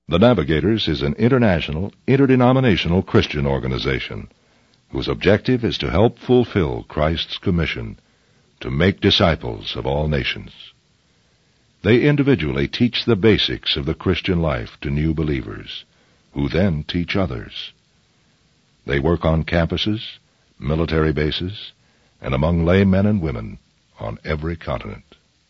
The Navigators is an international, interdenominational Christian organization whose objective is to help fulfill Christ's commission to make disciples of all nations. They individually teach the basics of the Christian life to new believers, who then teach others. They work on campuses, military bases, and among lay men and women on every continent.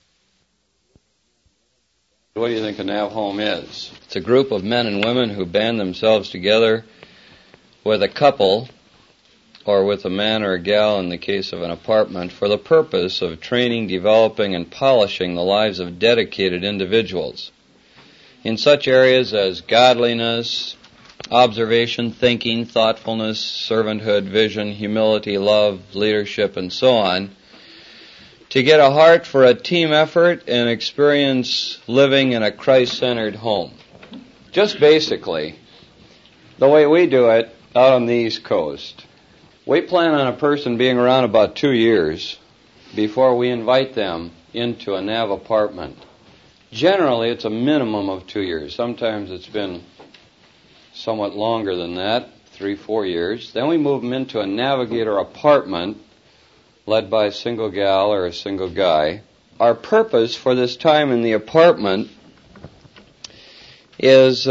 What do you think a Nav Home is? It's a group of men and women who band themselves together with a couple, or with a man or a gal in the case of an apartment, for the purpose of training, developing, and polishing the lives of dedicated individuals in such areas as godliness, observation, thinking, thoughtfulness, servanthood, vision, humility, love, leadership, and so on, to get a heart for a team effort and experience living in a Christ-centered home. Just basically, the way we do it out on the East Coast, we plan on a person being around about 2 years before we invite them into a Nav apartment. Generally, it's a minimum of 2 years. Sometimes it's been somewhat longer than that, 3-4 years. Then we move them into a Navigator apartment led by a single gal or a single guy. Our purpose for this time in the apartment is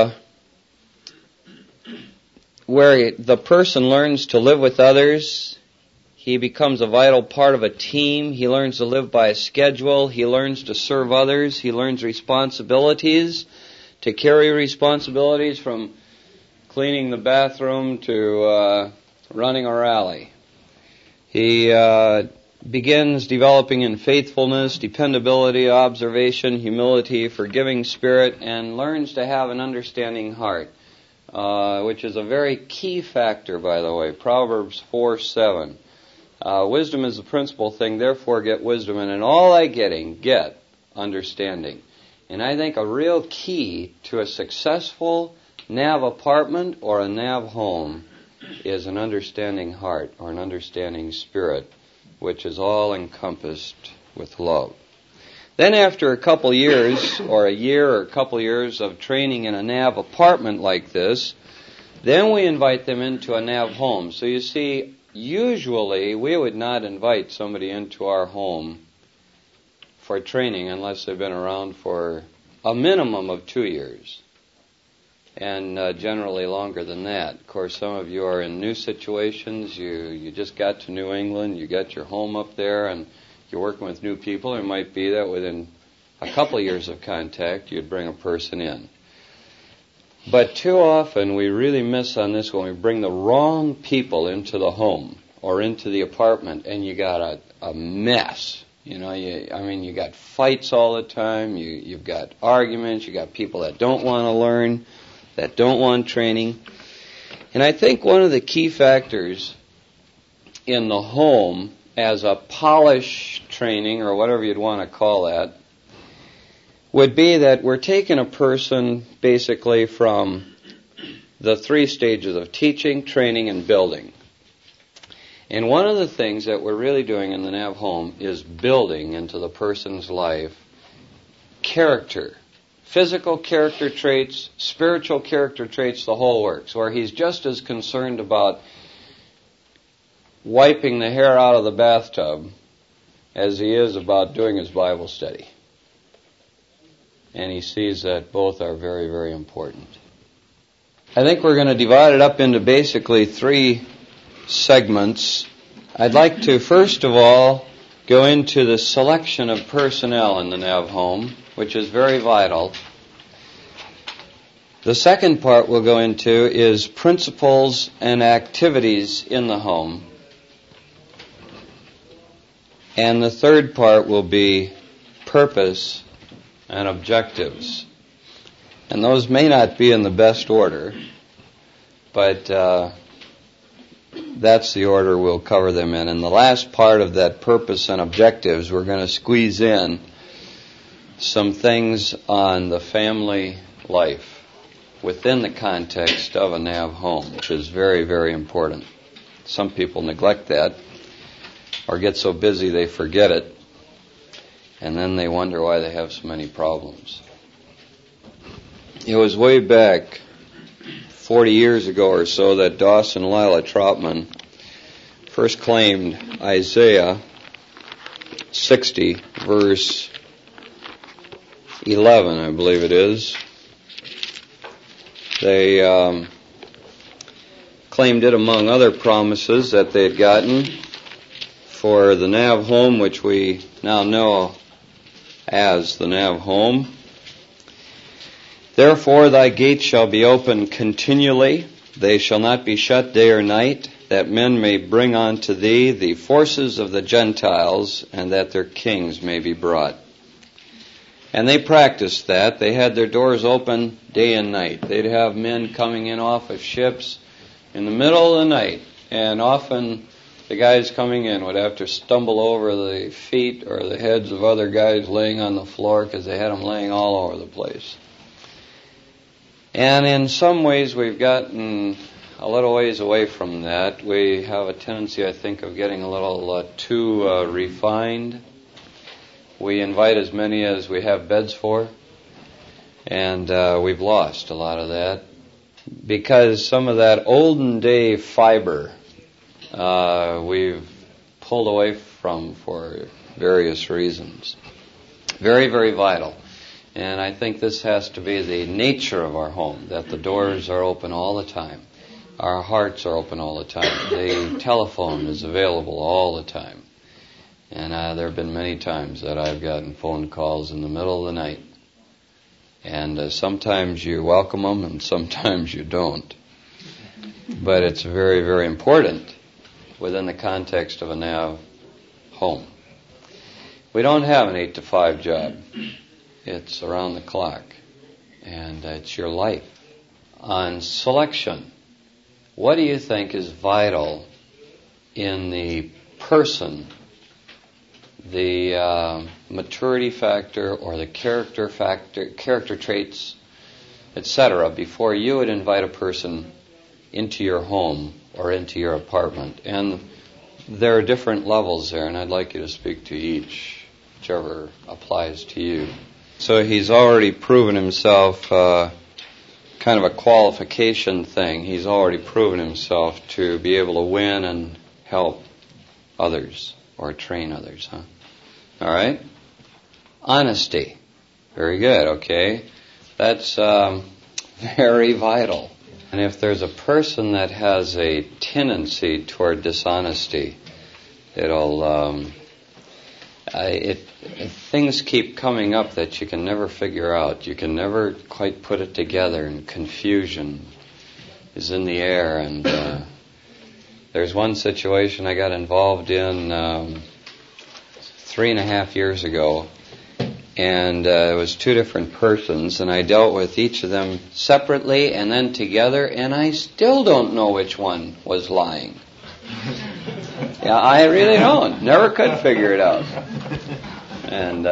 where the person learns to live with others. He becomes a vital part of a team. He learns to live by a schedule. He learns to serve others. He learns responsibilities, to carry responsibilities from cleaning the bathroom to running a rally. He begins developing in faithfulness, dependability, observation, humility, forgiving spirit, and learns to have an understanding heart. Which is a very key factor, by the way. Proverbs 4:7. Wisdom is the principal thing, therefore get wisdom, and in all thy getting, get understanding. And I think a real key to a successful Nav apartment or a Nav home is an understanding heart or an understanding spirit, which is all encompassed with love. Then after a couple years, or a year or a couple years of training in a Nav apartment like this, then we invite them into a Nav home. So you see, usually we would not invite somebody into our home for training unless they've been around for a minimum of 2 years, and generally longer than that. Of course, some of you are in new situations. You just got to New England, you got your home up there, and you're working with new people. It might be that within a couple of years of contact, you'd bring a person in. But too often, we really miss on this when we bring the wrong people into the home or into the apartment, and you got a mess. You know, you got fights all the time. You've got arguments. You got people that don't want to learn, that don't want training. And I think one of the key factors in the home as a polish training, or whatever you'd want to call that, would be that we're taking a person basically from the 3 stages of teaching, training, and building. And one of the things that we're really doing in the Nav home is building into the person's life character, physical character traits, spiritual character traits, the whole works, where he's just as concerned about wiping the hair out of the bathtub as he is about doing his Bible study. And he sees that both are very, very important. I think we're going to divide it up into basically 3 segments. I'd like to, first of all, go into the selection of personnel in the Nav home, which is very vital. The second part we'll go into is principles and activities in the home. And the third part will be purpose and objectives. And those may not be in the best order, but that's the order we'll cover them in. And the last part of that purpose and objectives, we're going to squeeze in some things on the family life within the context of a Nav home, which is very, very important. Some people neglect that or get so busy they forget it, and then they wonder why they have so many problems. It was way back 40 years ago or so that Dawson Lila Troutman first claimed Isaiah 60, verse 11, I believe it is. They claimed it among other promises that they had gotten for the Nav home, which we now know as the Nav home. Therefore thy gates shall be open continually, they shall not be shut day or night, that men may bring unto thee the forces of the Gentiles, and that their kings may be brought. And they practiced that. They had their doors open day and night. They'd have men coming in off of ships in the middle of the night, and often the guys coming in would have to stumble over the feet or the heads of other guys laying on the floor because they had them laying all over the place. And in some ways we've gotten a little ways away from that. We have a tendency, I think, of getting a little too refined. We invite as many as we have beds for, and we've lost a lot of that because some of that olden day fiber we've pulled away from for various reasons. Very, very vital. And I think this has to be the nature of our home, that the doors are open all the time. Our hearts are open all the time. The telephone is available all the time. And there have been many times that I've gotten phone calls in the middle of the night. And sometimes you welcome them and sometimes you don't. But it's very, very important within the context of a Nav home. We don't have an 8 to 5 job. It's around the clock. And it's your life. On selection, what do you think is vital in the person, the maturity factor or the character factor, character traits, etc., before you would invite a person into your home or into your apartment? And there are different levels there, and I'd like you to speak to each, whichever applies to you. So he's already proven himself, kind of a qualification thing. He's already proven himself to be able to win and help others or train others, huh? All right? Honesty. Very good, okay. That's very vital. And if there's a person that has a tendency toward dishonesty, it'll things keep coming up that you can never figure out. You can never quite put it together, and confusion is in the air. And there's one situation I got involved in 3.5 years ago, and it was 2 different persons, and I dealt with each of them separately and then together, and I still don't know which one was lying. Yeah, I really don't. Never could figure it out. And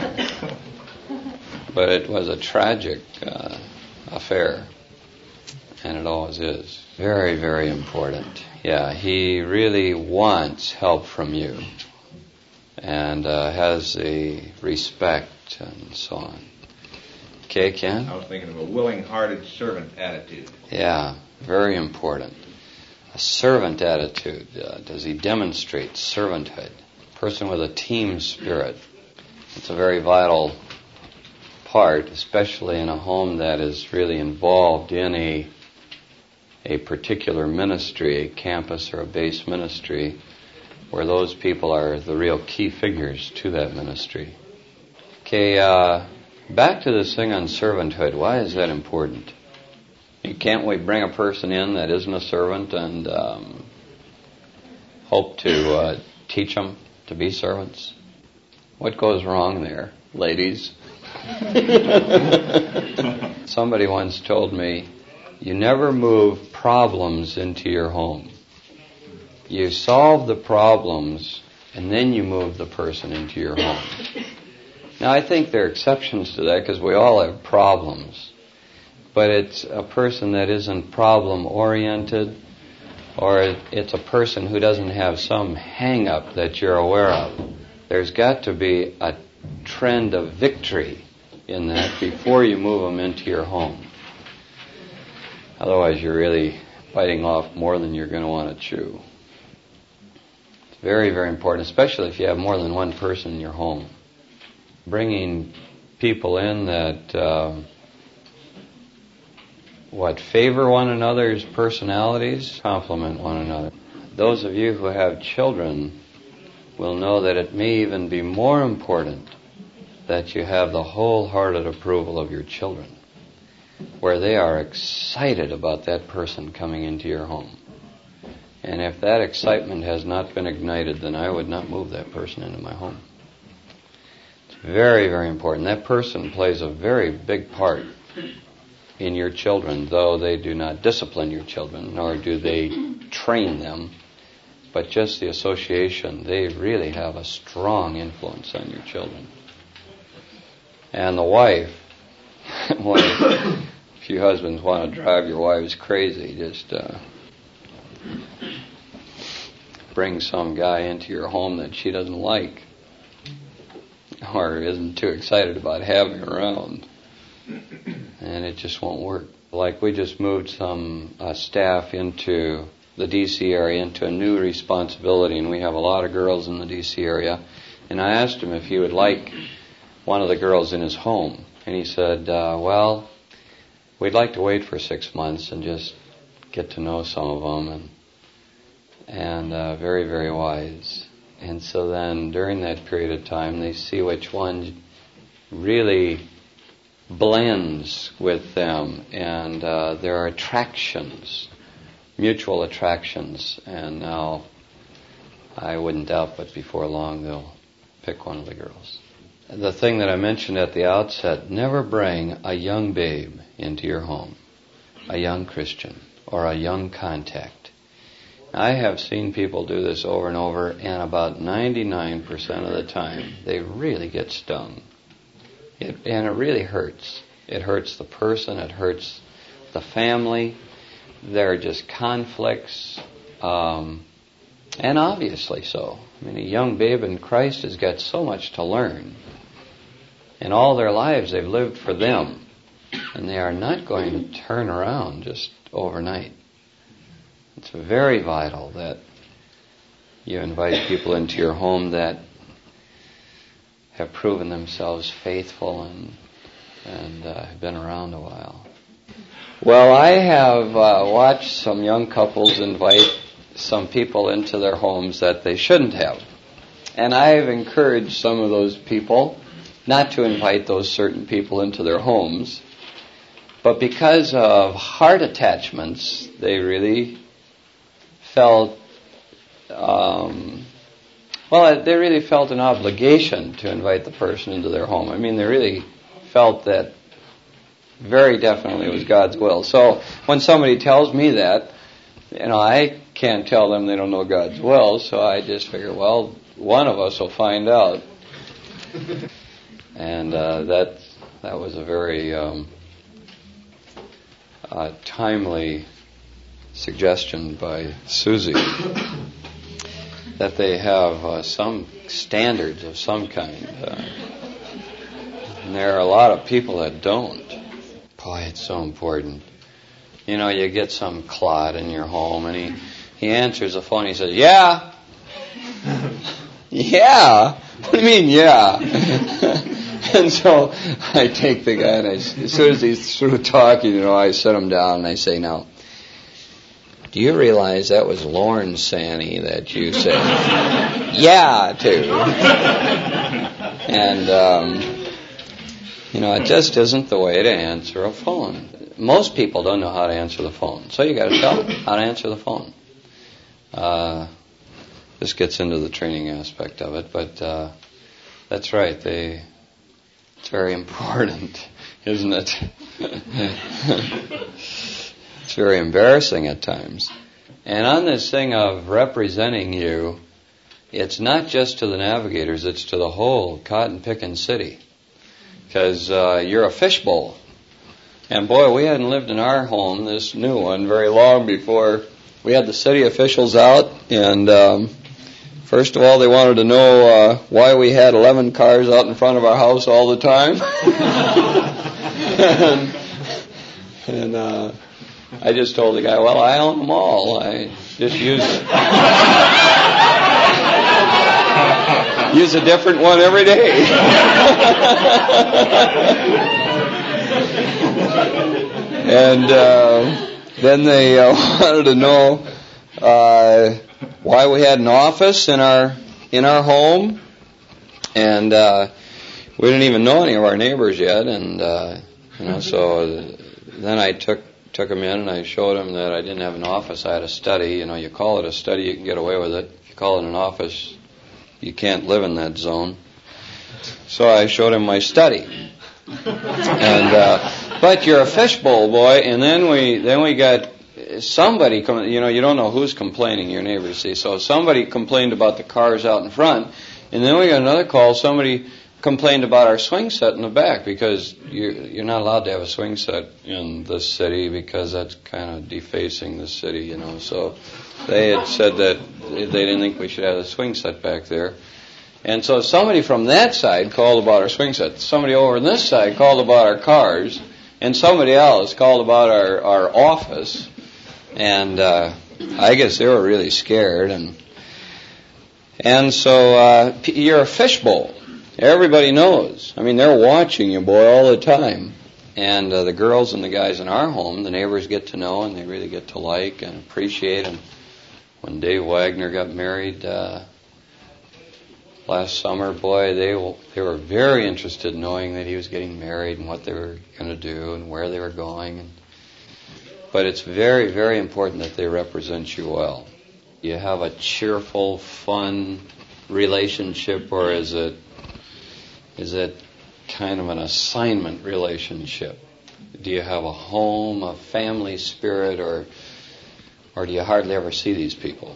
but it was a tragic affair, and it always is. Very, very important. Yeah, he really wants help from you, and has the respect and so on. Okay, Ken? I was thinking of a willing-hearted servant attitude. Yeah, very important. A servant attitude. Does he demonstrate servanthood? A person with a team spirit. It's a very vital part, especially in a home that is really involved in a particular ministry, a campus or a base ministry, where those people are the real key figures to that ministry. Okay, back to this thing on servanthood. Why is that important? Can't we bring a person in that isn't a servant and hope to teach them to be servants? What goes wrong there, ladies? Somebody once told me, you never move problems into your home. You solve the problems and then you move the person into your home. Now, I think there are exceptions to that because we all have problems. But it's a person that isn't problem-oriented, or it's a person who doesn't have some hang-up that you're aware of. There's got to be a trend of victory in that before you move them into your home. Otherwise, you're really biting off more than you're going to want to chew. It's very, very important, especially if you have more than one person in your home. Bringing people in that favor one another's personalities, complement one another. Those of you who have children will know that it may even be more important that you have the wholehearted approval of your children, where they are excited about that person coming into your home. And if that excitement has not been ignited, then I would not move that person into my home. It's very, very important. That person plays a very big part in your children, though they do not discipline your children, nor do they train them. But just the association, they really have a strong influence on your children. And the wife, if you husbands want to drive your wives crazy, just bring some guy into your home that she doesn't like or isn't too excited about having around, and it just won't work. Like we just moved some staff into the D.C. area into a new responsibility, and we have a lot of girls in the D.C. area, and I asked him if he would like one of the girls in his home, and he said, well, we'd like to wait for 6 months and just get to know some of them, and very, very wise. And so then during that period of time, they see which one really blends with them, and there are attractions, mutual attractions, and now I wouldn't doubt but before long they'll pick one of the girls. The thing that I mentioned at the outset, never bring a young babe into your home, a young Christian, or a young contact. I have seen people do this over and over, and about 99% of the time, they really get stung. And it really hurts. It hurts the person, it hurts the family. There are just conflicts, and obviously so. I mean, a young babe in Christ has got so much to learn. And all their lives they've lived for them, and they are not going to turn around just overnight. It's very vital that you invite people into your home that have proven themselves faithful and have been around a while. Well, I have watched some young couples invite some people into their homes that they shouldn't have. And I have encouraged some of those people not to invite those certain people into their homes. But because of heart attachments, they really felt, they really felt an obligation to invite the person into their home. I mean, they really felt that very definitely it was God's will. So when somebody tells me that, I can't tell them they don't know God's will, so I just figure, well, one of us will find out. And that was a very timely suggestion by Susie that they have some standards of some kind. And there are a lot of people that don't. Boy, it's so important. You get some clod in your home, and he answers the phone. He says, "Yeah." "Yeah? What do you mean, yeah?" And so I take the guy, and as soon as he's through talking, I sit him down and I say, "Now, do you realize that was Lorne Sanny that you said yeah to?" And it just isn't the way to answer a phone. Most people don't know how to answer the phone, so you got to tell them how to answer the phone. This gets into the training aspect of it, but that's right. It's very important, isn't it? It's very embarrassing at times. And on this thing of representing you, it's not just to the navigators, it's to the whole cotton-picking city. Because you're a fishbowl. And boy, we hadn't lived in our home, this new one, very long before we had the city officials out. And First of all, they wanted to know why we had 11 cars out in front of our house all the time. and I just told the guy, well, I own them all. I just use a different one every day. And then they wanted to know why we had an office in our home, and we didn't even know any of our neighbors yet, and so then I took them in and I showed them that I didn't have an office. I had a study. You call it a study, you can get away with it. If you call it an office, you can't live in that zone. So I showed him my study, and but you're a fishbowl, boy. And then we got somebody coming. You don't know who's complaining. Your neighbors see. So somebody complained about the cars out in front, and then we got another call. Somebody complained about our swing set in the back, because you're not allowed to have a swing set in this city because that's kind of defacing the city. So they had said that they didn't think we should have a swing set back there. And so somebody from that side called about our swing set. Somebody over on this side called about our cars. And somebody else called about our office. And I guess they were really scared. And so you're a fishbowl. Everybody knows. They're watching you, boy, all the time. And the girls and the guys in our home, the neighbors get to know, and they really get to like and appreciate. And when Dave Wagner got married last summer, boy, they were very interested in knowing that he was getting married and what they were going to do and where they were going. But it's very, very important that they represent you well. You have a cheerful, fun relationship, or is it kind of an assignment relationship? Do you have a home, a family spirit, or do you hardly ever see these people?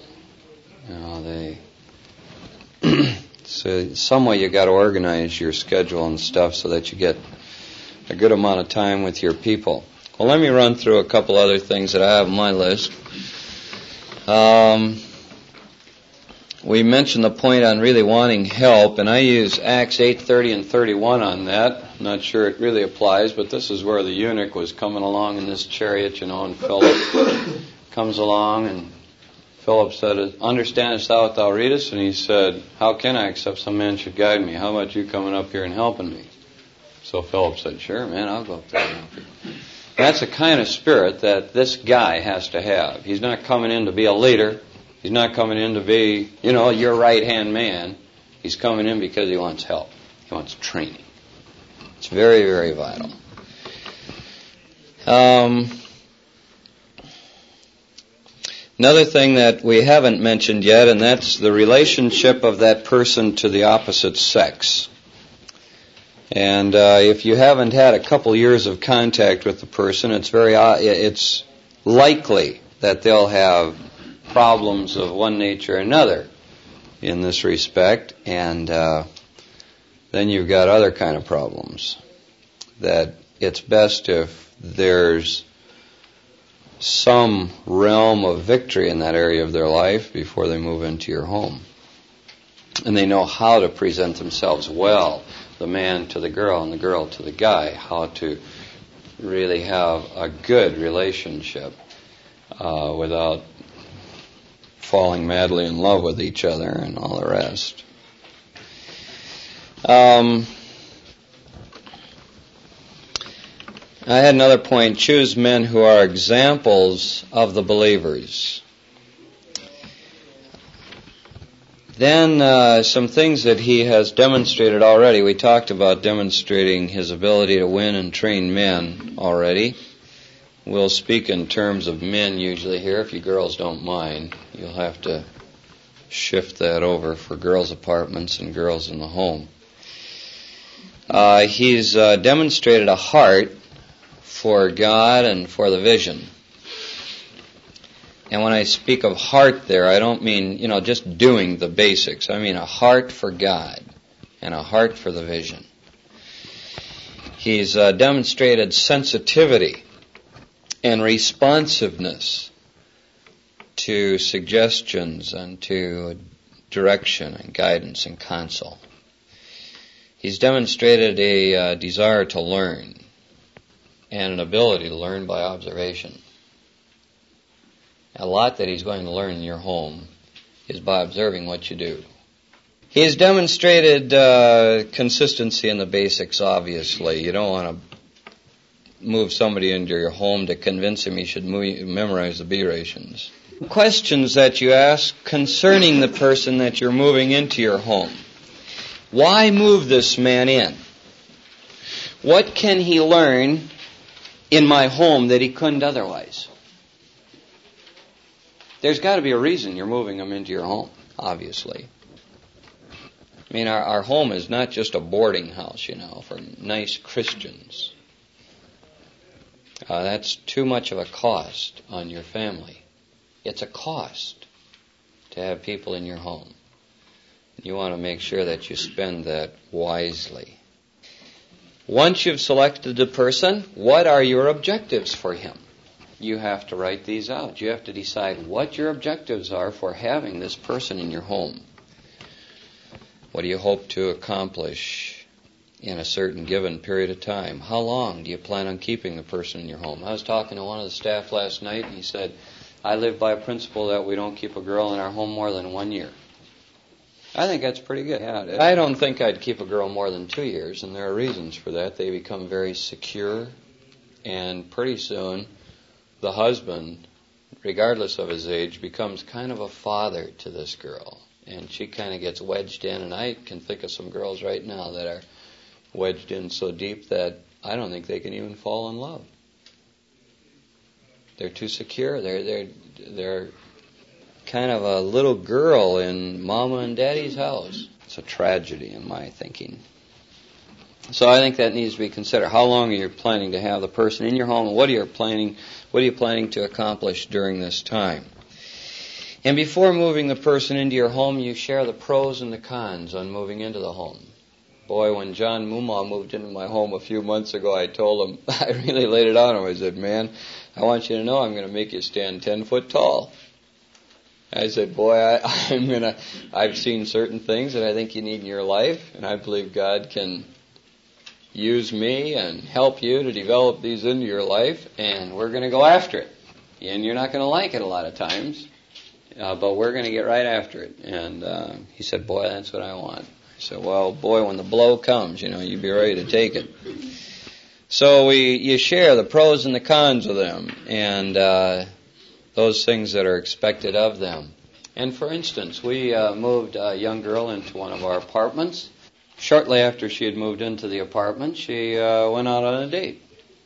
So some way you got to organize your schedule and stuff so that you get a good amount of time with your people. Well, let me run through a couple other things that I have on my list. We mentioned the point on really wanting help, and I use Acts 8:30 and 31 on that. I'm not sure it really applies, but this is where the eunuch was coming along in this chariot, and Philip comes along, and Philip said, "Understandest thou what thou readest?" And he said, "How can I, except some man should guide me? How about you coming up here and helping me?" So Philip said, "Sure, man, I'll go up there and help you." That's the kind of spirit that this guy has to have. He's not coming in to be a leader. He's not coming in to be, your right-hand man. He's coming in because he wants help. He wants training. It's very, very vital. Another thing that we haven't mentioned yet, and that's the relationship of that person to the opposite sex. And if you haven't had a couple years of contact with the person, it's likely that they'll have problems of one nature or another in this respect, and then you've got other kind of problems. That it's best if there's some realm of victory in that area of their life before they move into your home. And they know how to present themselves well, the man to the girl and the girl to the guy, how to really have a good relationship without falling madly in love with each other and all the rest. I had another point. Choose men who are examples of the believers. Then some things that he has demonstrated already. We talked about demonstrating his ability to win and train men already. We'll speak in terms of men usually here. If you girls don't mind, you'll have to shift that over for girls' apartments and girls in the home. He's demonstrated a heart for God and for the vision. And when I speak of heart there, I don't mean, just doing the basics. I mean a heart for God and a heart for the vision. He's demonstrated sensitivity and responsiveness to suggestions and to direction and guidance and counsel. He's demonstrated a desire to learn and an ability to learn by observation. A lot that he's going to learn in your home is by observing what you do. He has demonstrated consistency in the basics, obviously. You don't want to move somebody into your home to convince him he should memorize the B rations. Questions that you ask concerning the person that you're moving into your home. Why move this man in? What can he learn in my home that he couldn't otherwise? There's got to be a reason you're moving him into your home, obviously. I mean, our home is not just a boarding house, for nice Christians. That's too much of a cost on your family. It's a cost to have people in your home. You want to make sure that you spend that wisely. Once you've selected the person, what are your objectives for him? You have to write these out. You have to decide what your objectives are for having this person in your home. What do you hope to accomplish in a certain given period of time? How long do you plan on keeping the person in your home? I was talking to one of the staff last night, and he said, I live by a principle that we don't keep a girl in our home more than 1 year. I think that's pretty good. Yeah, I don't think I'd keep a girl more than 2 years, and there are reasons for that. They become very secure, and pretty soon the husband, regardless of his age, becomes kind of a father to this girl. And she kind of gets wedged in, and I can think of some girls right now that are wedged in so deep that I don't think they can even fall in love. They're too secure. They're kind of a little girl in Mama and Daddy's house. It's a tragedy in my thinking. So I think that needs to be considered. How long are you planning to have the person in your home, and what are you planning to accomplish during this time? And before moving the person into your home, you share the pros and the cons on moving into the home. Boy, when John Mumaw moved into my home a few months ago, I told him, I really laid it on him. I said, man, I want you to know I'm going to make you stand 10 foot tall. I said, boy, I've seen certain things that I think you need in your life, and I believe God can use me and help you to develop these into your life, and we're going to go after it. And you're not going to like it a lot of times, but we're going to get right after it. And he said, boy, that's what I want. I said, well, boy, when the blow comes, you be ready to take it. So you share the pros and the cons of them, and those things that are expected of them. And for instance, we moved a young girl into one of our apartments. Shortly after she had moved into the apartment, she went out on a date.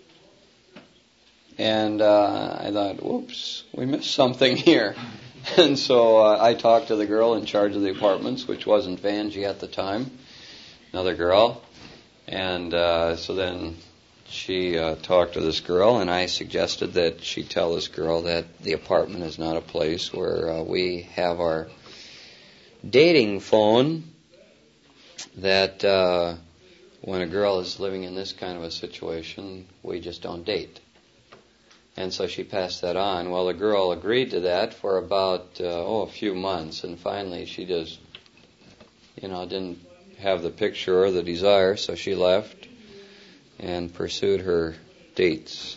And I thought, whoops, we missed something here. And so I talked to the girl in charge of the apartments, which wasn't Vanjie at the time, another girl. And so then she talked to this girl, and I suggested that she tell this girl that the apartment is not a place where we have our dating phone, that when a girl is living in this kind of a situation, we just don't date. And so she passed that on. Well, the girl agreed to that for about, a few months, and finally she just, didn't have the picture or the desire, so she left and pursued her dates.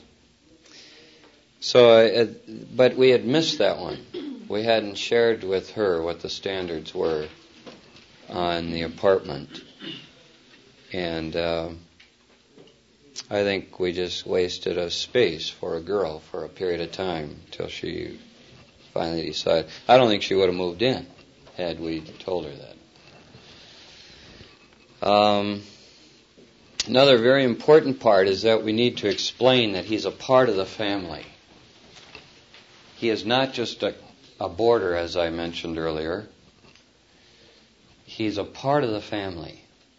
So, but we had missed that one. We hadn't shared with her what the standards were on the apartment. And I think we just wasted a space for a girl for a period of time till she finally decided. I don't think she would have moved in had we told her that. Another very important part is that we need to explain that he's a part of the family. He is not just a boarder, as I mentioned earlier. He's a part of the family.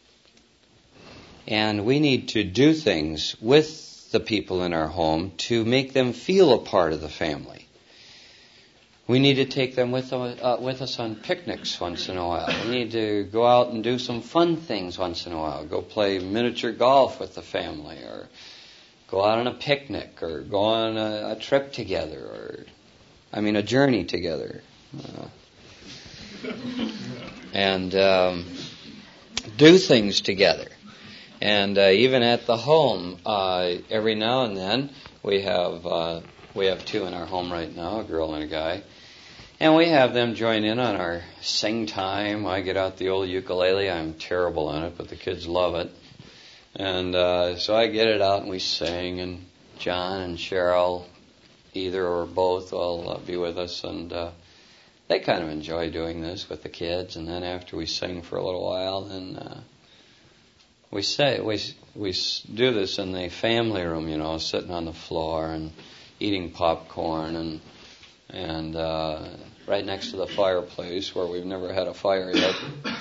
And we need to do things with the people in our home to make them feel a part of the family. We need to take them with us on picnics once in a while. We need to go out and do some fun things once in a while. Go play miniature golf with the family, or go out on a picnic, or go on a trip together, a journey together. and do things together. And even at the home, every now and then we have two in our home right now, a girl and a guy. And we have them join in on our sing time. I get out the old ukulele. I'm terrible on it, but the kids love it. And so I get it out and we sing, and John and Cheryl, either or both, will be with us. And they kind of enjoy doing this with the kids. And then after we sing for a little while, then we do this in the family room, sitting on the floor and eating popcorn and right next to the fireplace where we've never had a fire yet.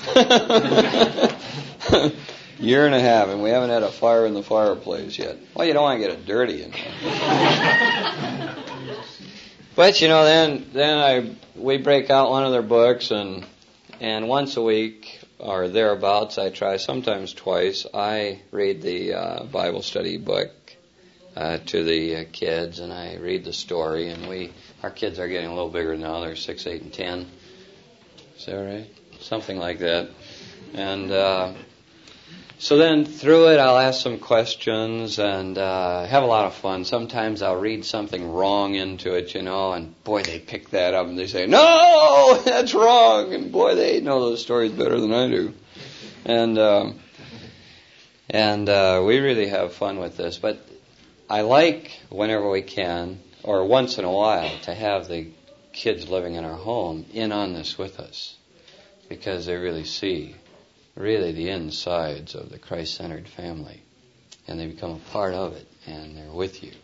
Year and a half, and we haven't had a fire in the fireplace yet. Well, you don't want to get it dirty. But, then we break out one of their books, and once a week or thereabouts, I try, sometimes twice, I read the Bible study book to the kids, and I read the story, and our kids are getting a little bigger now. They're 6, 8, and 10. Is that right? Something like that. And so then through it, I'll ask some questions and have a lot of fun. Sometimes I'll read something wrong into it, and boy, they pick that up and they say, "No, that's wrong." And boy, they know those stories better than I do. And we really have fun with this. But I like, whenever we can, or once in a while, to have the kids living in our home in on this with us, because they really see the insides of the Christ-centered family, and they become a part of it, and they're with you.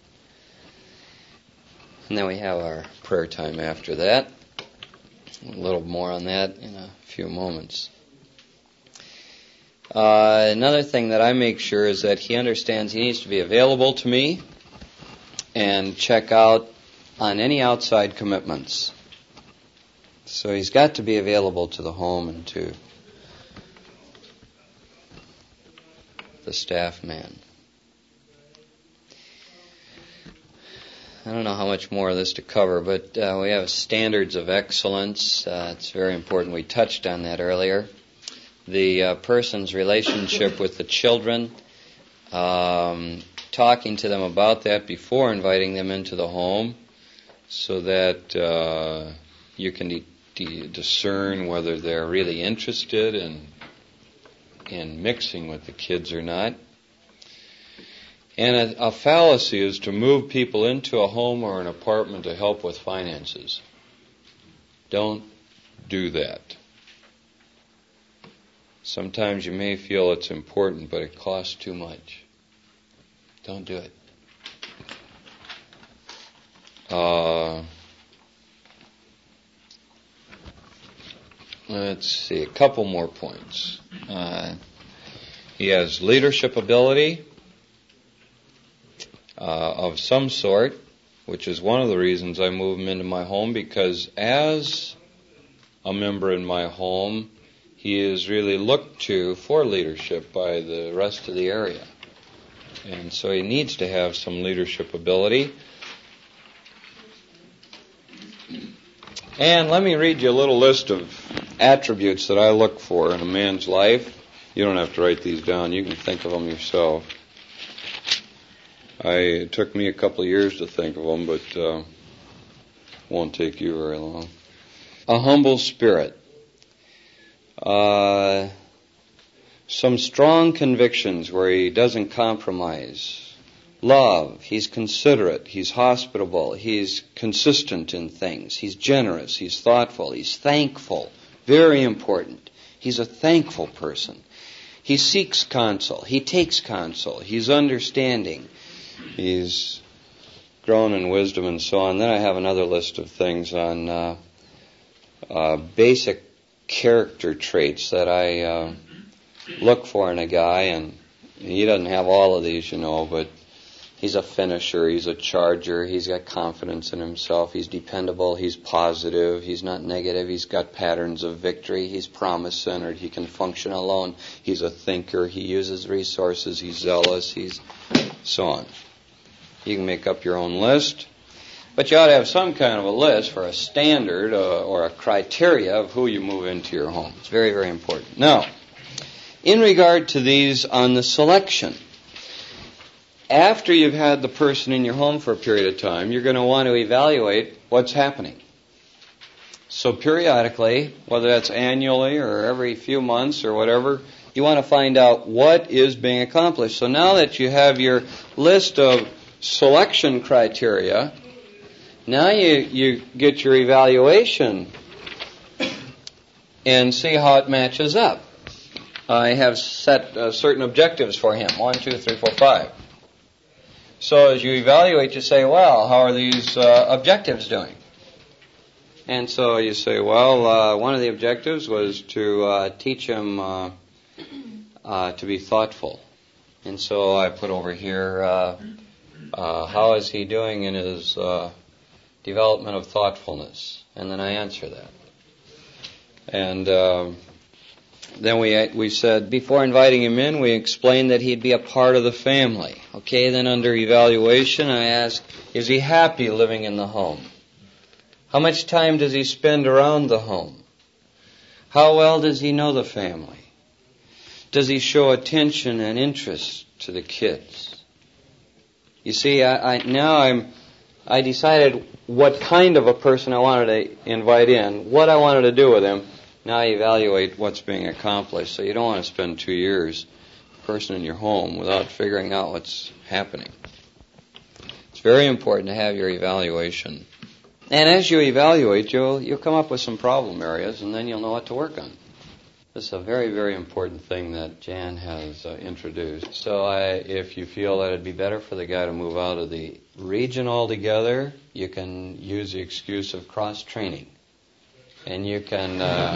And then we have our prayer time after that. A little more on that in a few moments. Another thing that I make sure is that he understands he needs to be available to me and check out on any outside commitments. So he's got to be available to the home and to the staff man. I don't know how much more of this to cover, but we have standards of excellence. It's very important. We touched on that earlier. The person's relationship with the children, talking to them about that before inviting them into the home, so that you can discern whether they're really interested in mixing with the kids or not. And a fallacy is to move people into a home or an apartment to help with finances. Don't do that. Sometimes you may feel it's important, but it costs too much. Don't do it. Let's see, a couple more points. He has leadership ability of some sort, which is one of the reasons I move him into my home, because as a member in my home, he is really looked to for leadership by the rest of the area. And so he needs to have some leadership ability. And let me read you a little list of attributes that I look for in a man's life. You don't have to write these down. You can think of them yourself. It took me a couple of years to think of them, but won't take you very long. A humble spirit. Some strong convictions where he doesn't compromise. Love. He's considerate. He's hospitable. He's consistent in things. He's generous. He's thoughtful. He's thankful. Very important. He's a thankful person. He seeks counsel. He takes counsel. He's understanding. He's grown in wisdom and so on. Then I have another list of things on basic character traits that I look for in a guy, and he doesn't have all of these, but he's a finisher, he's a charger, he's got confidence in himself, he's dependable, he's positive, he's not negative, he's got patterns of victory, he's promise-centered, he can function alone, he's a thinker, he uses resources, he's zealous, he's so on. You can make up your own list. But you ought to have some kind of a list for a standard or a criteria of who you move into your home. It's very, very important. Now, in regard to these on the selection, after you've had the person in your home for a period of time, you're going to want to evaluate what's happening. So periodically, whether that's annually or every few months or whatever, you want to find out what is being accomplished. So now that you have your list of selection criteria, now you get your evaluation and see how it matches up. I have set certain objectives for him, 1, 2, 3, 4, 5. So as you evaluate, you say, well, how are these objectives doing? And so you say, well, one of the objectives was to teach him to be thoughtful. And so I put over here, how is he doing in his development of thoughtfulness? And then I answer that. And then we said, before inviting him in, we explained that he'd be a part of the family. Okay, then under evaluation, I asked, is he happy living in the home? How much time does he spend around the home? How well does he know the family? Does he show attention and interest to the kids? You see, I decided what kind of a person I wanted to invite in, what I wanted to do with him. Now I evaluate what's being accomplished. So you don't want to spend 2 years, person in your home, without figuring out what's happening. It's very important to have your evaluation. And as you evaluate, you'll come up with some problem areas, and then you'll know what to work on. This is a very, very important thing that Jan has introduced. So if you feel that it'd be better for the guy to move out of the region altogether, you can use the excuse of cross-training. And you can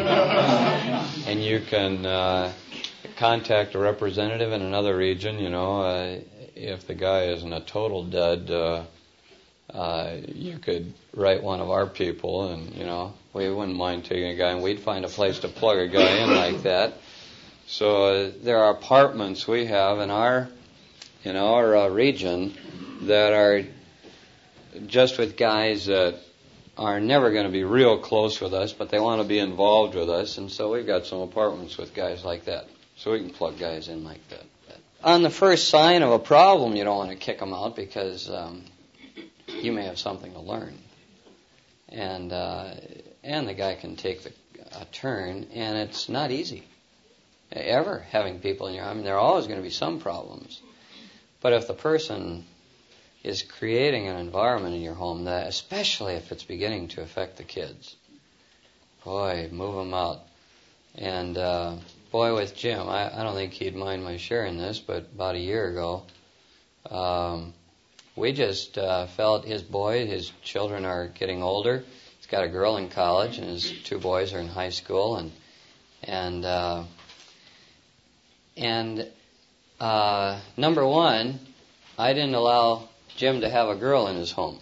contact a representative in another region. If the guy isn't a total dud, you could write one of our people, and we wouldn't mind taking a guy, and we'd find a place to plug a guy in like that. So there are apartments we have in our region that are just with guys that are never going to be real close with us, but they want to be involved with us, and so we've got some apartments with guys like that. So we can plug guys in like that. On the first sign of a problem, you don't want to kick them out because you may have something to learn. And the guy can take a turn, and it's not easy ever having people in your home. I mean, there are always going to be some problems. But if the person is creating an environment in your home that, especially if it's beginning to affect the kids, boy, move them out. And boy, with Jim, I don't think he'd mind my sharing this, but about a year ago, we just felt his children are getting older. He's got a girl in college, and his 2 boys are in high school, and number one, I didn't allow Jim to have a girl in his home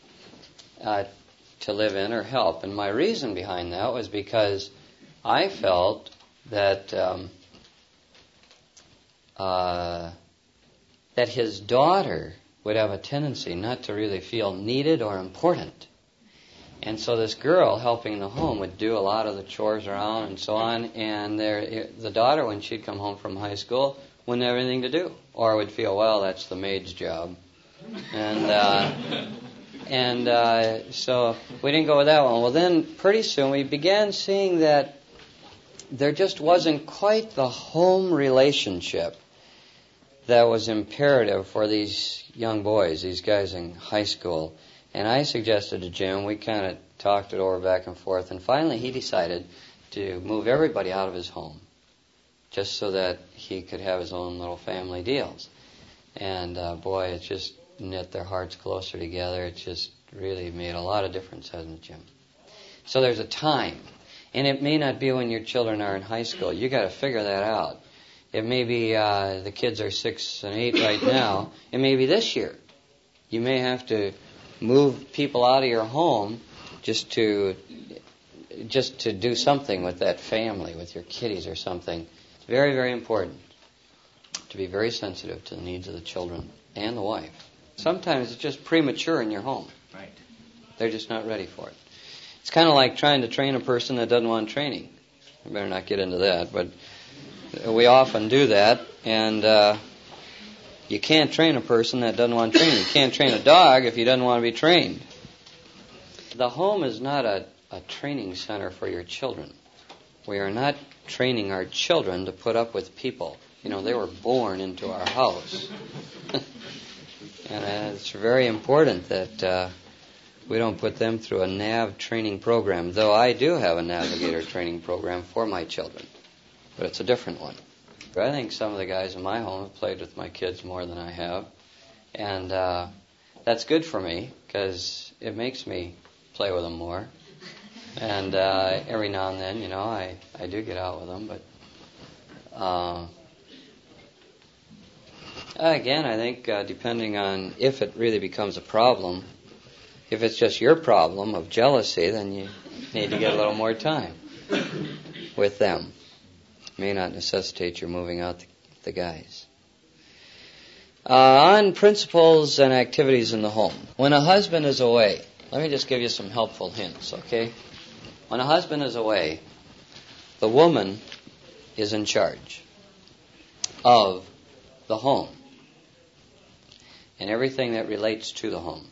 to live in or help. And my reason behind that was because I felt that that his daughter would have a tendency not to really feel needed or important. And so this girl helping in the home would do a lot of the chores around and so on, and the daughter, when she'd come home from high school, wouldn't have anything to do, or would feel, well, that's the maid's job. And so we didn't go with that one. Well, then pretty soon we began seeing that there just wasn't quite the home relationship that was imperative for these young boys, these guys in high school. And I suggested to Jim, we kind of talked it over back and forth, and finally he decided to move everybody out of his home just so that he could have his own little family deals. And boy, it just knit their hearts closer together. It just really made a lot of difference, hasn't it, Jim? So there's a time. And it may not be when your children are in high school. You got to figure that out. It may be the kids are 6 and 8 right now. It may be this year. You may have to move people out of your home just to do something with that family, with your kiddies or something. It's very, very important to be very sensitive to the needs of the children and the wife. Sometimes it's just premature in your home. Right. They're just not ready for it. It's kind of like trying to train a person that doesn't want training. I better not get into that, but we often do that, and you can't train a person that doesn't want training. You can't train a dog if he doesn't want to be trained. The home is not a training center for your children. We are not training our children to put up with people. You know, they were born into our house. And it's very important that we don't put them through a NAV training program, though I do have a navigator training program for my children, but it's a different one. I think some of the guys in my home have played with my kids more than I have, and that's good for me because it makes me play with them more. And every now and then, you know, I do get out with them, but again, I think depending on if it really becomes a problem, if it's just your problem of jealousy, then you need to get a little more time with them. It may not necessitate your moving out the guys. On principles and activities in the home. When a husband is away, let me just give you some helpful hints, okay? When a husband is away, the woman is in charge of the home and everything that relates to the home.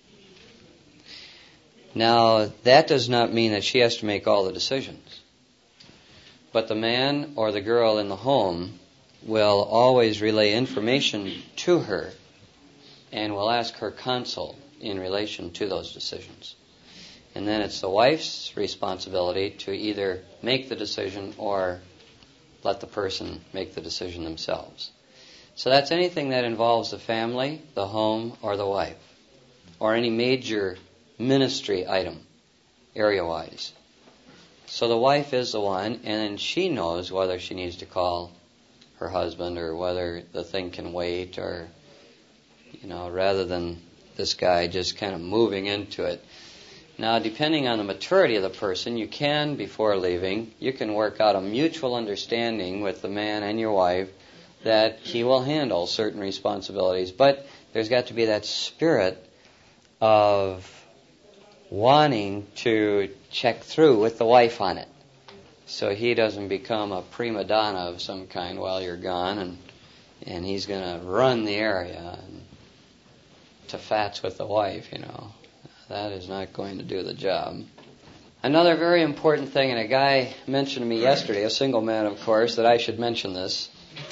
Now, that does not mean that she has to make all the decisions. But the man or the girl in the home will always relay information to her and will ask her counsel in relation to those decisions. And then it's the wife's responsibility to either make the decision or let the person make the decision themselves. So that's anything that involves the family, the home, or the wife, or any major ministry item, area-wise. So the wife is the one, and then she knows whether she needs to call her husband or whether the thing can wait, or, you know, rather than this guy just kind of moving into it. Now, depending on the maturity of the person, you can, before leaving, you can work out a mutual understanding with the man and your wife that he will handle certain responsibilities. But there's got to be that spirit of wanting to check through with the wife on it, so he doesn't become a prima donna of some kind while you're gone, and he's going to run the area and to fats with the wife, you know. That is not going to do the job. Another very important thing, and a guy mentioned to me yesterday, a single man, of course, that I should mention this,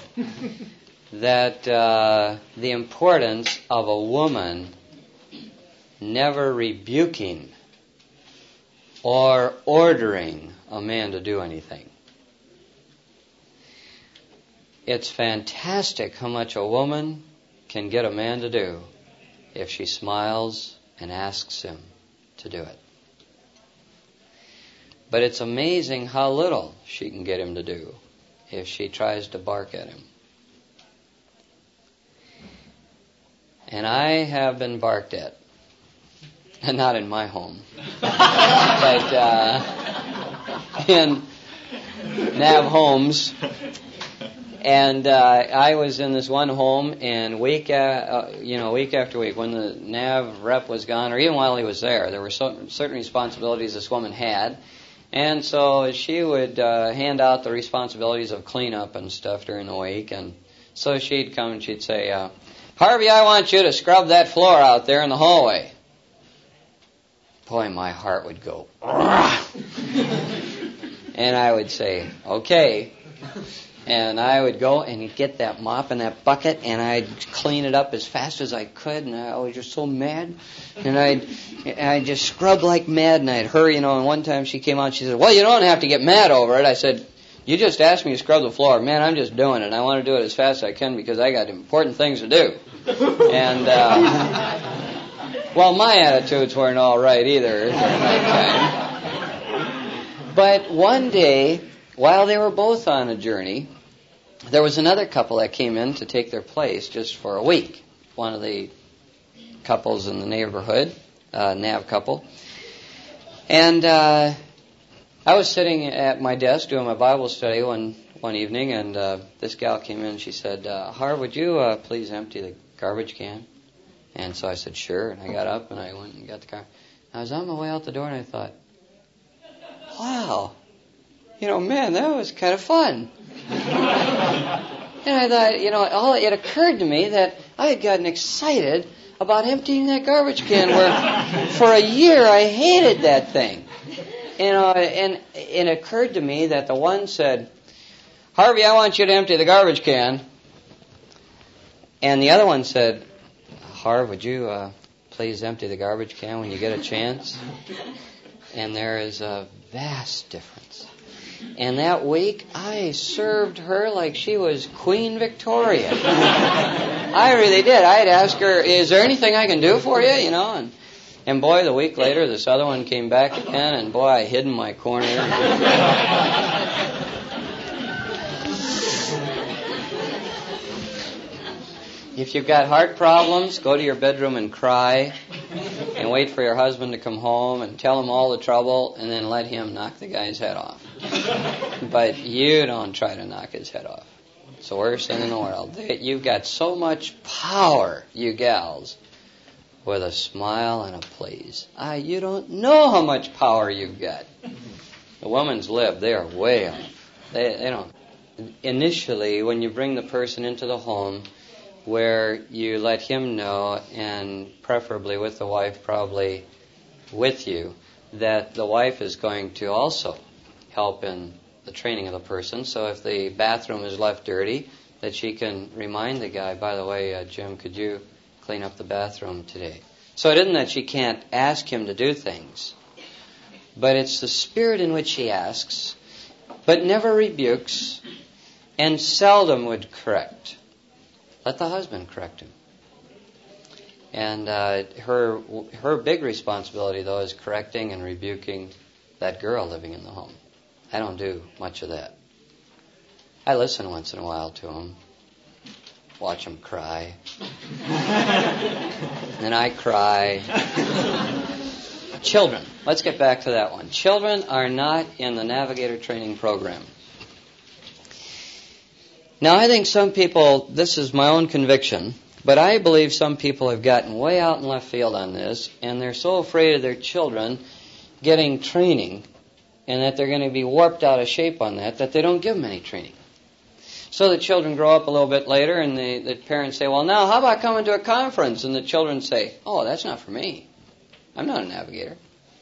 that the importance of a woman never rebuking or ordering a man to do anything. It's fantastic how much a woman can get a man to do if she smiles and asks him to do it. But it's amazing how little she can get him to do if she tries to bark at him. And I have been barked at. And not in my home, but in NAV homes. And I was in this one home, and week after week, when the NAV rep was gone, or even while he was there were certain responsibilities this woman had, and so she would hand out the responsibilities of cleanup and stuff during the week. And so she'd come and she'd say, "Harvey, I want you to scrub that floor out there in the hallway." Boy, my heart would go. And I would say, "Okay." And I would go and get that mop and that bucket, and I'd clean it up as fast as I could, and I was just so mad. And I'd just scrub like mad, and I'd hurry, you know. And one time she came out and she said, "Well, you don't have to get mad over it." I said, "You just asked me to scrub the floor. Man, I'm just doing it, and I want to do it as fast as I can because I got important things to do." And well, my attitudes weren't all right either during that time. But one day, while they were both on a journey, there was another couple that came in to take their place just for a week. One of the couples in the neighborhood, NAV couple. And I was sitting at my desk doing my Bible study one evening, and this gal came in and she said, "Harv, would you please empty the garbage can?" And so I said, "Sure." And I got up and I went and got the car. I was on my way out the door and I thought, wow, man, that was kind of fun. And I thought, it occurred to me that I had gotten excited about emptying that garbage can where for a year I hated that thing. And it occurred to me that the one said, Harvey, I want you to empty the garbage can. And the other one said, Harv, would you please empty the garbage can when you get a chance? And there is a vast difference. And that week, I served her like she was Queen Victoria. I really did. I'd ask her, is there anything I can do for you? And boy, the week later, this other one came back again, and boy, I hid in my corner. If you've got heart problems, go to your bedroom and cry, and wait for your husband to come home and tell him all the trouble, and then let him knock the guy's head off. But you don't try to knock his head off. It's the worst thing in the world. You've got so much power, you gals, with a smile and a please. You don't know how much power you've got. The women's lib, they are way off. They don't. Initially, when you bring the person into the home, where you let him know, and preferably with the wife, probably with you, that the wife is going to also help in the training of the person. So if the bathroom is left dirty, that she can remind the guy, by the way, Jim, could you clean up the bathroom today? So it isn't that she can't ask him to do things, but it's the spirit in which she asks, but never rebukes, and seldom would correct. Let the husband correct him. And her big responsibility, though, is correcting and rebuking that girl living in the home. I don't do much of that. I listen once in a while to him, watch him cry. And I cry. Children. Let's get back to that one. Children are not in the Navigator training program. Now, I think some people, this is my own conviction, but I believe some people have gotten way out in left field on this, and they're so afraid of their children getting training, and that they're going to be warped out of shape on that they don't give them any training. So the children grow up a little bit later, and the parents say, well, now, how about coming to a conference? And the children say, oh, that's not for me. I'm not a navigator.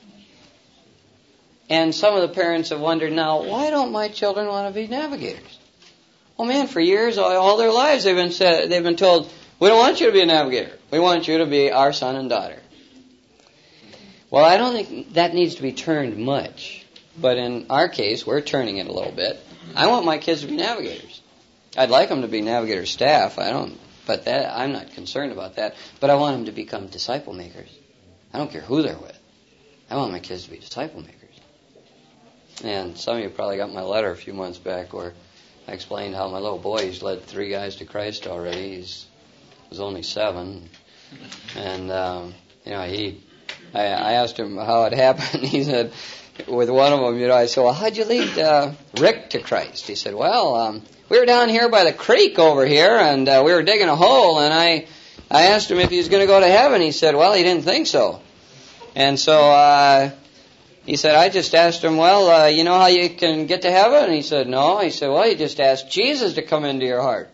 And some of the parents have wondered, now, why don't my children want to be navigators? Oh man, for years, all their lives, they've been told, we don't want you to be a navigator. We want you to be our son and daughter. Well, I don't think that needs to be turned much. But in our case, we're turning it a little bit. I want my kids to be navigators. I'd like them to be navigator staff. I'm not concerned about that. But I want them to become disciple makers. I don't care who they're with. I want my kids to be disciple makers. And some of you probably got my letter a few months back where I explained how my little boy, he's led 3 guys to Christ already. He was only 7. And, I asked him how it happened. He said, with one of them, I said, well, how'd you lead Rick to Christ? He said, well, we were down here by the creek over here, and we were digging a hole, and I asked him if he was going to go to heaven. He said, well, he didn't think so. And so he said, I just asked him, well, you know how you can get to heaven? And he said, no. He said, well, you just asked Jesus to come into your heart.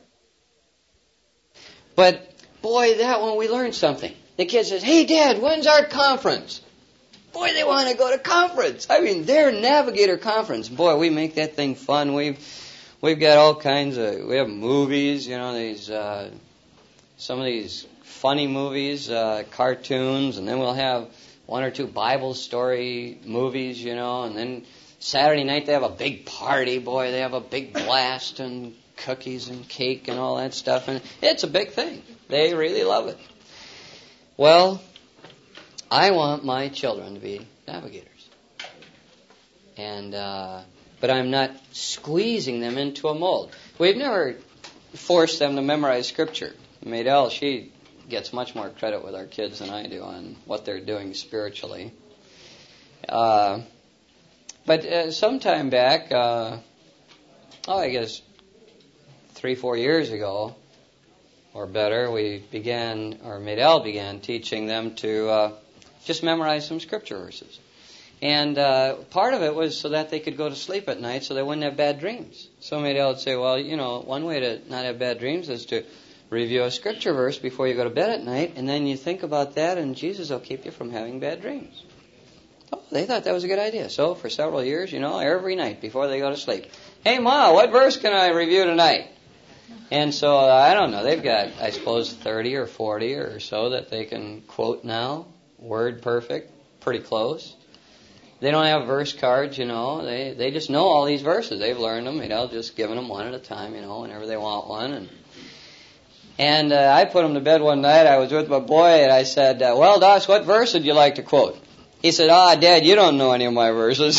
But, boy, that one we learned something. The kid says, hey, Dad, when's our conference? Boy, they want to go to conference. I mean, their Navigator conference. Boy, we make that thing fun. We've got all kinds of, we have movies, these, some of these funny movies, cartoons, and then we'll have 1 or 2 Bible story movies, and then Saturday night they have a big party. Boy, they have a big blast and cookies and cake and all that stuff. And it's a big thing. They really love it. Well, I want my children to be navigators. And, but I'm not squeezing them into a mold. We've never forced them to memorize Scripture. Maydell, she gets much more credit with our kids than I do on what they're doing spiritually. But some time back, I guess 3-4 years ago or better, Maydell began teaching them to just memorize some scripture verses. And part of it was so that they could go to sleep at night so they wouldn't have bad dreams. Somebody else would say, well, one way to not have bad dreams is to review a scripture verse before you go to bed at night, and then you think about that, and Jesus will keep you from having bad dreams. Oh, they thought that was a good idea. So for several years, every night before they go to sleep, hey, Ma, what verse can I review tonight? And so, I don't know, they've got, I suppose, 30 or 40 or so that they can quote now, word perfect, pretty close. They don't have verse cards, they just know all these verses. They've learned them, just giving them one at a time, whenever they want one. And I put them to bed one night. I was with my boy, and I said, well, Doss, what verse would you like to quote? He said, Dad, you don't know any of my verses.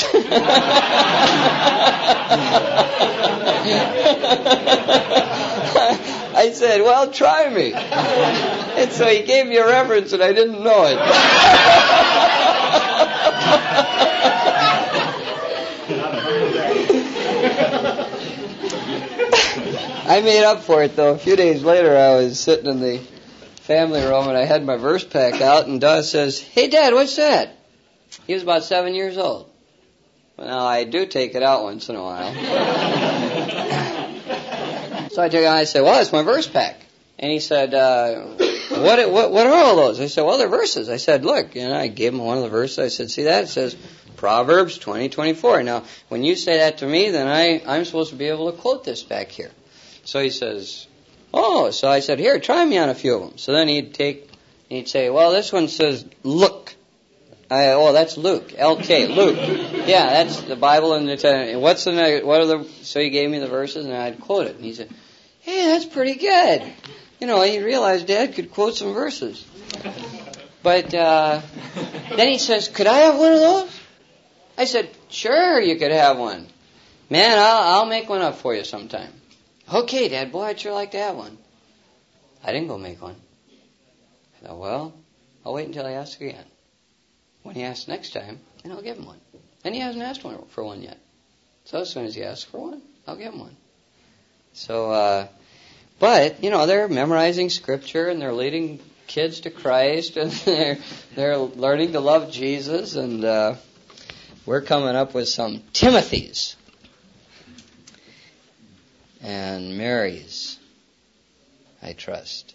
I said, well, try me. And so he gave me a reference, and I didn't know it. I made up for it, though. A few days later, I was sitting in the family room, and I had my verse pack out, and Doss says, hey, Dad, what's that? He was about 7 years old. Well, I do take it out once in a while. So I took it out, and I said, well, it's my verse pack. And he said, what are all those? I said, well, they're verses. I said, look, I gave him one of the verses. I said, see that? It says, Proverbs 20:24. Now, when you say that to me, then I'm supposed to be able to quote this back here. So he says, oh, so I said, here, try me on a few of them. So then he'd say, well, this one says, look. That's Luke, L-K, Luke. Yeah, that's the Bible in the Testament. So he gave me the verses, and I'd quote it. And he said, hey, that's pretty good. He realized Dad could quote some verses. But then he says, could I have one of those? I said, sure, you could have one. Man, I'll make one up for you sometime. Okay, Dad, boy, I'd sure like to have one. I didn't go make one. I thought, well, I'll wait until he asks again. When he asks next time, then I'll give him one. And he hasn't asked for one yet. So as soon as he asks for one, I'll give him one. So, but, they're memorizing Scripture, and they're leading kids to Christ, and they're learning to love Jesus, and we're coming up with some Timothys and Marys, I trust.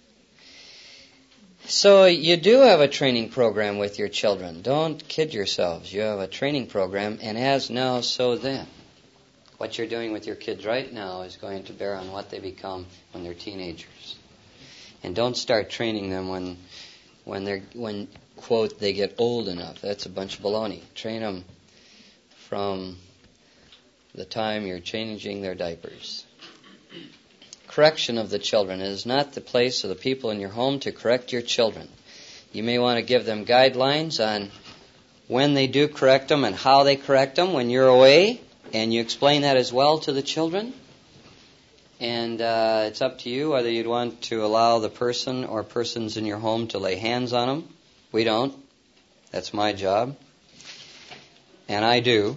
So you do have a training program with your children. Don't kid yourselves. You have a training program, and as now, so then. What you're doing with your kids right now is going to bear on what they become when they're teenagers. And don't start training them when quote, they get old enough. That's a bunch of baloney. Train them from the time you're changing their diapers. Correction of the children. It is not the place of the people in your home to correct your children. You may want to give them guidelines on when they do correct them and how they correct them when you're away, and you explain that as well to the children. And it's up to you whether you'd want to allow the person or persons in your home to lay hands on them. We don't. That's my job. And I do.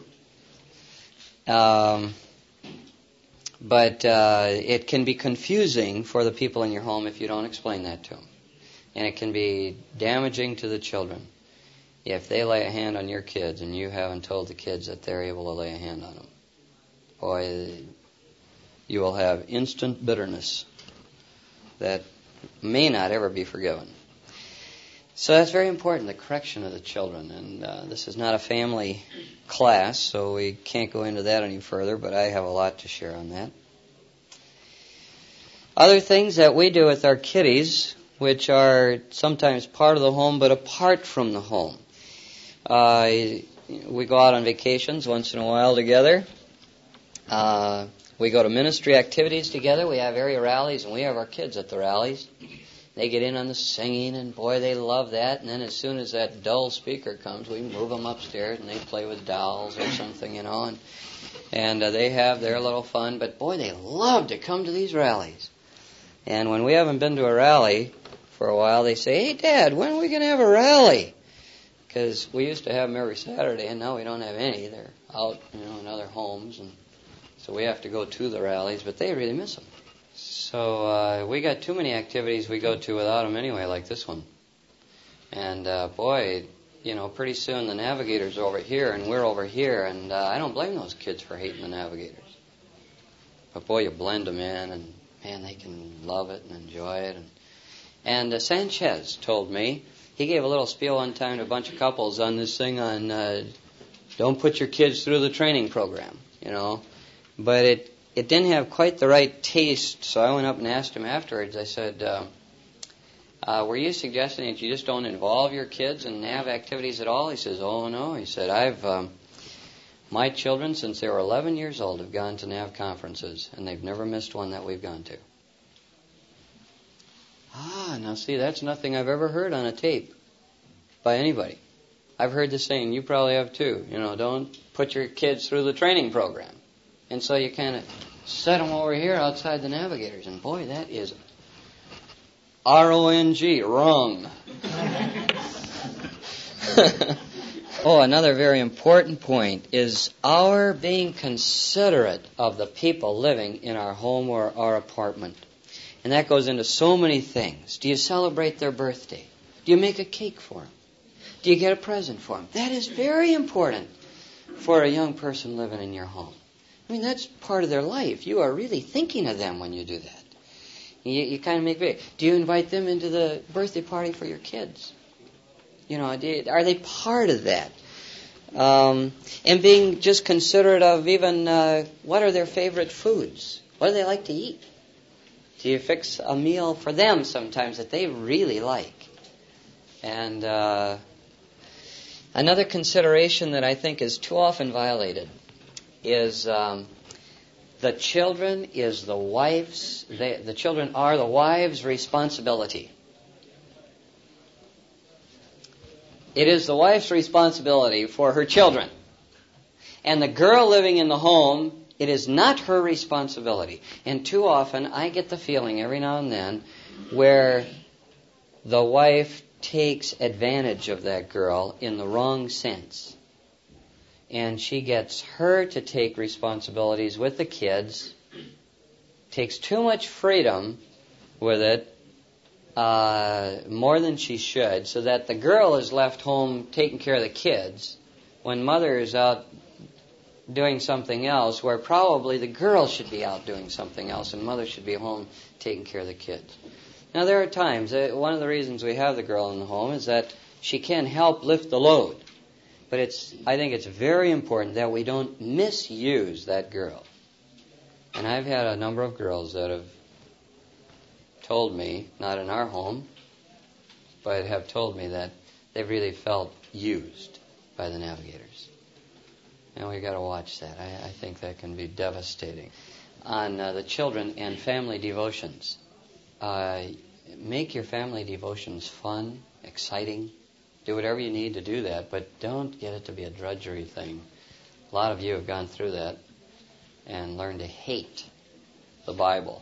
But it can be confusing for the people in your home if you don't explain that to them. And it can be damaging to the children if they lay a hand on your kids and you haven't told the kids that they're able to lay a hand on them. Boy, you will have instant bitterness that may not ever be forgiven. So that's very important, the correction of the children. And this is not a family class, so we can't go into that any further, but I have a lot to share on that. Other things that we do with our kiddies, which are sometimes part of the home but apart from the home. We go out on vacations once in a while together. We go to ministry activities together. We have area rallies, and we have our kids at the rallies. They get in on the singing, and boy, they love that. And then as soon as that dull speaker comes, we move them upstairs, and they play with dolls or something, and they have their little fun. But boy, they love to come to these rallies. And when we haven't been to a rally for a while, they say, hey, Dad, when are we going to have a rally? Because we used to have them every Saturday, and now we don't have any. They're out, in other homes, and so we have to go to the rallies, but they really miss them. So we got too many activities we go to without them anyway, like this one. And boy, pretty soon the Navigators are over here and we're over here, and I don't blame those kids for hating the Navigators. But boy, you blend them in, and man, they can love it and enjoy it. And Sanchez told me, he gave a little spiel one time to a bunch of couples on this thing on don't put your kids through the training program, But it didn't have quite the right taste, so I went up and asked him afterwards. I said, were you suggesting that you just don't involve your kids in NAV activities at all? He says, oh, no. He said, my children, since they were 11 years old, have gone to NAV conferences, and they've never missed one that we've gone to. Now see, that's nothing I've ever heard on a tape by anybody. I've heard the saying, you probably have too, don't put your kids through the training program. And so you kind of set them over here outside the Navigators, and boy, that is R-O-N-G, wrong. Another very important point is our being considerate of the people living in our home or our apartment. And that goes into so many things. Do you celebrate their birthday? Do you make a cake for them? Do you get a present for them? That is very important for a young person living in your home. I mean, that's part of their life. You are really thinking of them when you do that. You kind of make it. Do you invite them into the birthday party for your kids? Are they part of that? And being just considerate of even what are their favorite foods? What do they like to eat? Do you fix a meal for them sometimes that they really like? And another consideration that I think is too often violated is the children are the wife's responsibility. It is the wife's responsibility for her children. And the girl living in the home, it is not her responsibility. And too often, I get the feeling every now and then where the wife takes advantage of that girl in the wrong sense. And she gets her to take responsibilities with the kids, takes too much freedom with it, more than she should, so that the girl is left home taking care of the kids when mother is out doing something else, where probably the girl should be out doing something else and mother should be home taking care of the kids. Now there are times, one of the reasons we have the girl in the home is that she can help lift the load. But I think it's very important that we don't misuse that girl. And I've had a number of girls that have told me, not in our home, but have told me that they've really felt used by the Navigators. And we've got to watch that. I think that can be devastating. On the children and family devotions, make your family devotions fun, exciting. Do whatever you need to do that, but don't get it to be a drudgery thing. A lot of you have gone through that and learned to hate the Bible.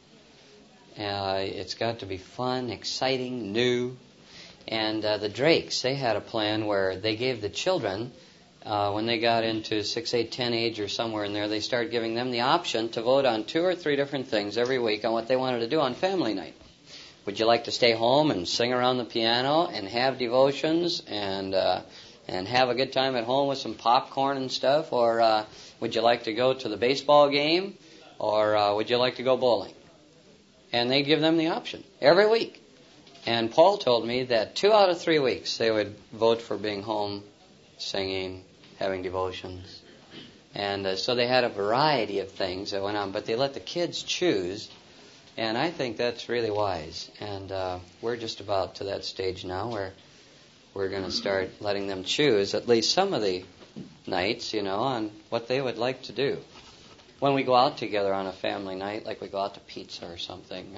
It's got to be fun, exciting, new. And the Drakes, they had a plan where they gave the children, when they got into 6, 8, 10 age or somewhere in there, they started giving them the option to vote on 2 or 3 different things every week on what they wanted to do on family night. Would you like to stay home and sing around the piano and have devotions and have a good time at home with some popcorn and stuff? Or would you like to go to the baseball game? Or would you like to go bowling? And they give them the option every week. And Paul told me that 2 out of 3 weeks they would vote for being home, singing, having devotions. And so they had a variety of things that went on, but they let the kids choose. And I think that's really wise. And we're just about to that stage now where we're going to start letting them choose at least some of the nights, on what they would like to do. When we go out together on a family night, like we go out to pizza or something,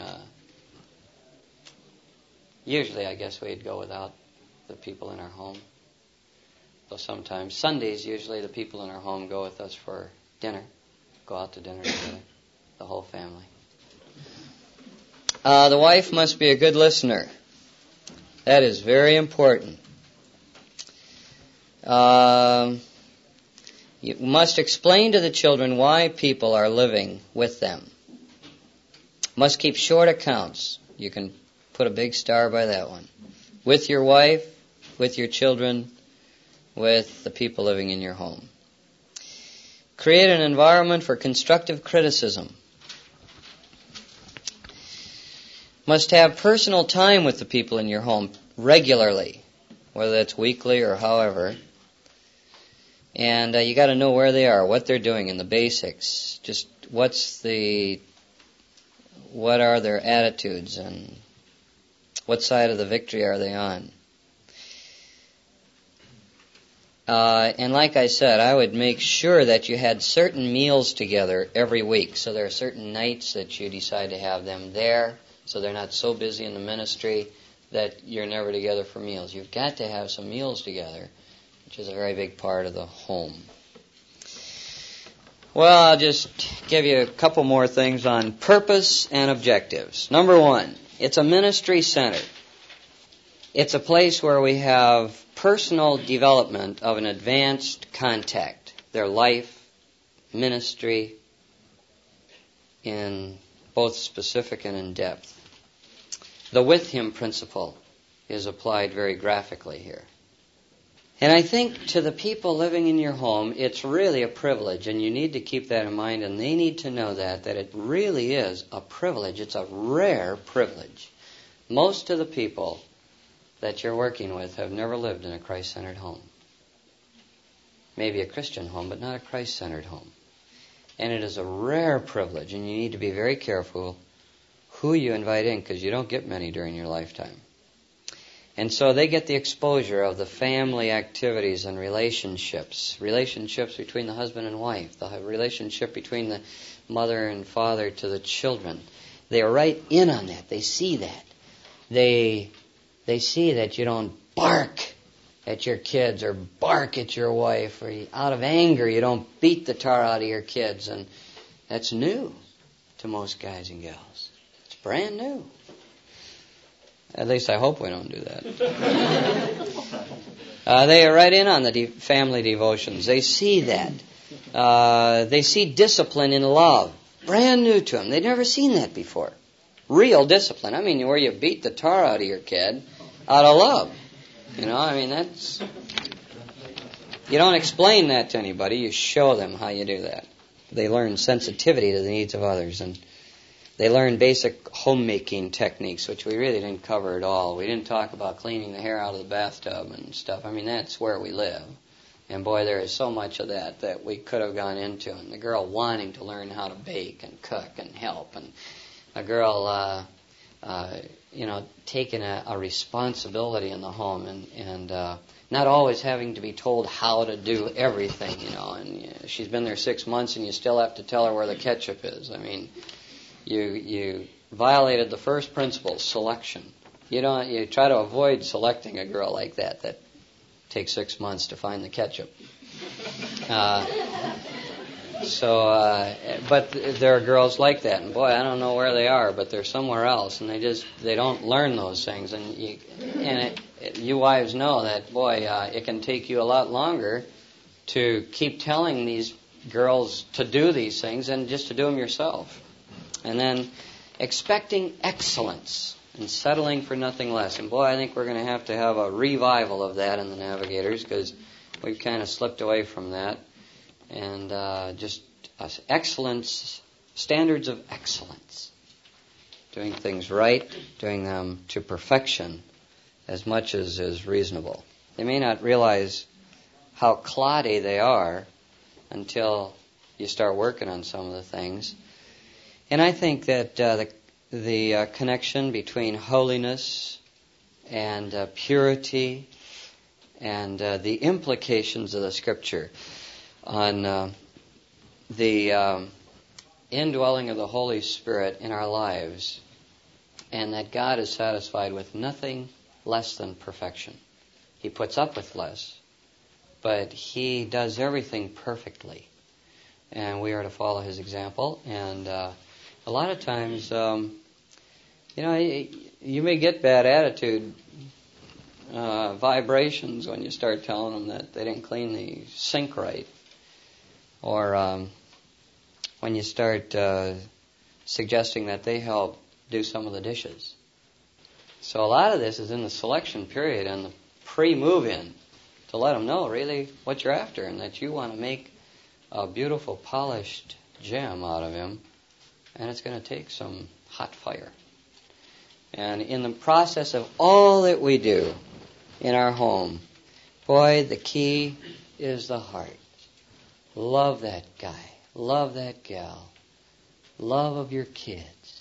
usually I guess we'd go without the people in our home. Though sometimes, Sundays, usually the people in our home go with us for dinner. Go out to dinner together, the whole family. The wife must be a good listener. That is very important. You must explain to the children why people are living with them. Must keep short accounts. You can put a big star by that one. With your wife with your children, with the people living in your home. Create an environment for constructive criticism. Must have personal time with the people in your home regularly, whether that's weekly or however. And you got to know where they are, what they're doing in the basics. Just what are their attitudes and what side of the victory are they on? And like I said, I would make sure that you had certain meals together every week. So there are certain nights that you decide to have them there, so they're not so busy in the ministry that you're never together for meals. You've got to have some meals together, which is a very big part of the home. Well, I'll just give you a couple more things on purpose and objectives. Number one, it's a ministry center. It's a place where we have personal development of an advanced contact, their life, ministry, in both specific and in depth. The with him principle is applied very graphically here. And I think to the people living in your home, it's really a privilege, and you need to keep that in mind, and they need to know that it really is a privilege. It's a rare privilege. Most of the people that you're working with have never lived in a Christ-centered home. Maybe a Christian home, but not a Christ-centered home. And it is a rare privilege, and you need to be very careful who you invite in, because you don't get many during your lifetime. And so they get the exposure of the family activities and relationships between the husband and wife, the relationship between the mother and father to the children. They are right in on that. They see that. They see that you don't bark at your kids or bark at your wife, or out of anger you don't beat the tar out of your kids. And that's new to most guys and gals. It's brand new. At least I hope we don't do that. They are right in on the family devotions. They see that. They see discipline in love. Brand new to them. They've never seen that before. Real discipline. I mean, where you beat the tar out of your kid out of love. That's... You don't explain that to anybody. You show them how you do that. They learn sensitivity to the needs of others, and they learn basic homemaking techniques, which we really didn't cover at all. We didn't talk about cleaning the hair out of the bathtub and stuff. That's where we live. And boy, there is so much of that we could have gone into. And the girl wanting to learn how to bake and cook and help. And a girl, taking a responsibility in the home and not always having to be told how to do everything, And she's been there 6 months and you still have to tell her where the ketchup is. You violated the first principle, selection. You try to avoid selecting a girl like that takes 6 months to find the ketchup. But there are girls like that, and boy, I don't know where they are, but they're somewhere else, and they don't learn those things. And you wives know that, boy, it can take you a lot longer to keep telling these girls to do these things than just to do them yourself. And then expecting excellence and settling for nothing less. And boy, I think we're going to have a revival of that in the Navigators, because we've kind of slipped away from that. And just excellence, standards of excellence. Doing things right, doing them to perfection as much as is reasonable. They may not realize how cloddy they are until you start working on some of the things. And I think that the connection between holiness and purity and the implications of the Scripture on the indwelling of the Holy Spirit in our lives, and that God is satisfied with nothing less than perfection. He puts up with less, but He does everything perfectly, and we are to follow His example. And a lot of times, you may get bad attitude vibrations when you start telling them that they didn't clean the sink right, or when you start suggesting that they help do some of the dishes. So a lot of this is in the selection period and the pre-move-in to let them know really what you're after and that you want to make a beautiful polished gem out of him, and it's going to take some hot fire. And in the process of all that we do in our home, boy, the key is the heart. Love that guy. Love that gal. Love of your kids.